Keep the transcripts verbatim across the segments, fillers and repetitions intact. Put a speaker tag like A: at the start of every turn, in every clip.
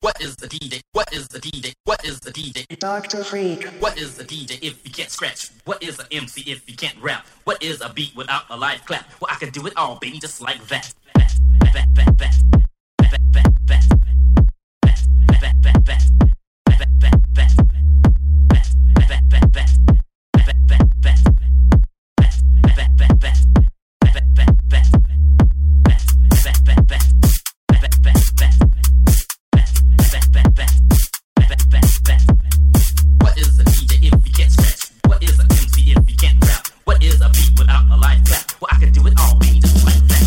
A: What is the D J? What is the D J? What is the D J?
B: Doctor Freak.
A: What is the D J if you can't scratch? What is an M C if you can't rap? What is a beat without a live clap? Well, I can do it all, baby, just like that. That, that, that, that, that, that, that, that, that, that, that, that. What is a D J if you can't scratch? What is an M C if you can't rap? What is a beat without a live clap? Well, I can do it all, baby, just like that.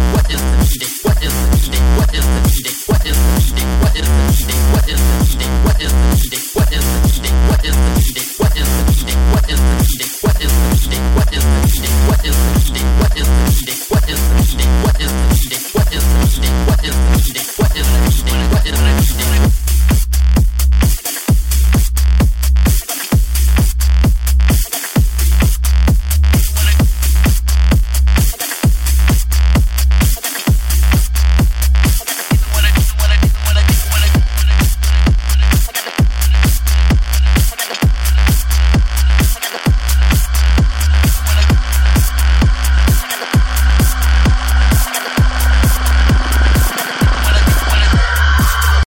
A: What is the